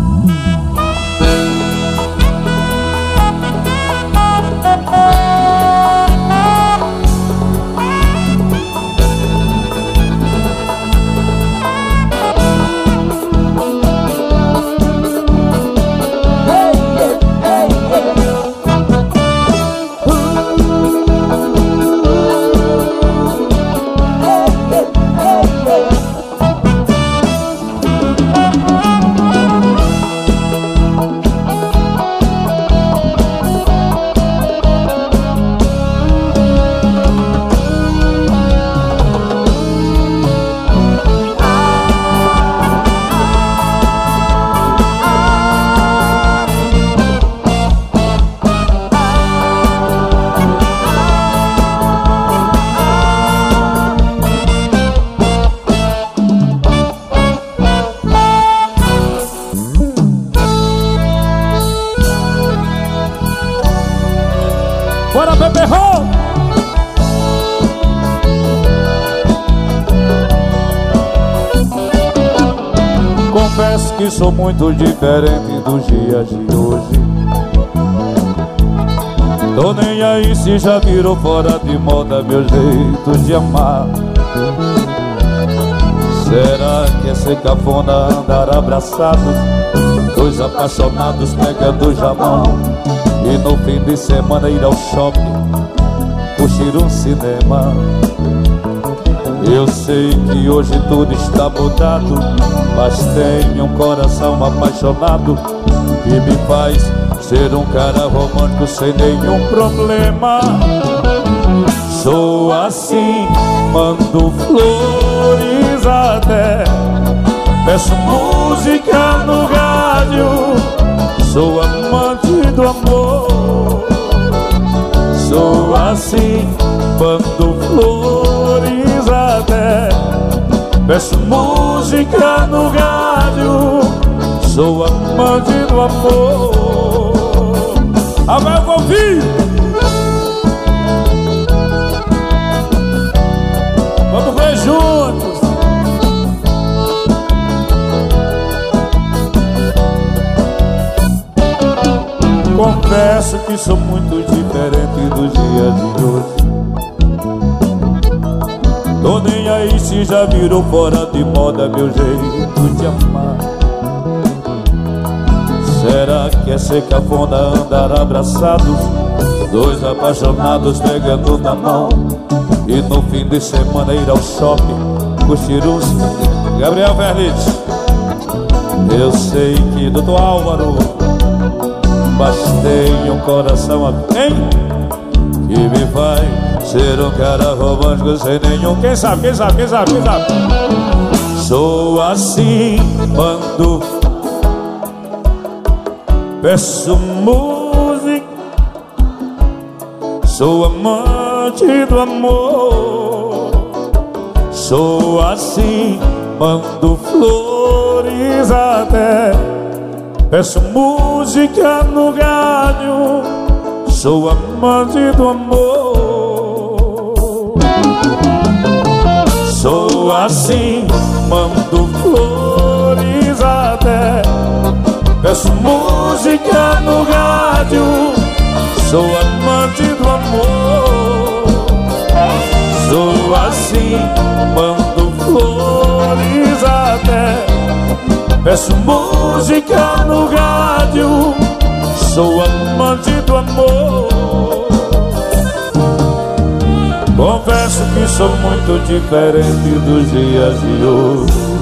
Bora, Beberrão! Confesso que sou muito diferente dos dias de hoje. Tô nem aí se já virou fora de moda meu jeito de amar. Será que é ser cafona andar abraçados, dois apaixonados pegando já mão, e no fim de semana ir ao shopping, curtir um cinema? Eu sei que hoje tudo está mudado, mas tenho um coração apaixonado que me faz ser um cara romântico sem nenhum problema. Sou assim, mando flores até, peço música no rádio. Sou amante do amor. Sou assim, mando flores até, peço música no rádio. Sou amante do amor. Abel Golfinho, vamos ver juntos. Confesso que sou muito diferente dos dias de hoje. Tô nem aí se já virou fora de moda meu jeito de amar. Será que é ser cafona andar abraçados, dois apaixonados pegando na mão, e no fim de semana ir ao shopping, curtir uns... Gabriel Verlitz, eu sei que Doutor Álvaro, mas tenho um coração que me faz ser um cara romântico sem nenhum... Quem sabe, quem sabe, quem sabe, quem sabe? Sou assim, mando, peço música. Sou amante do amor. Sou assim, mando flores até, peço música no rádio. Sou amante do amor. Sou assim, mando flores até, peço música no rádio. Sou amante do amor. Sou assim, mando flores até, peço música no rádio. Sou amante do amor. Confesso que sou muito diferente dos dias de hoje.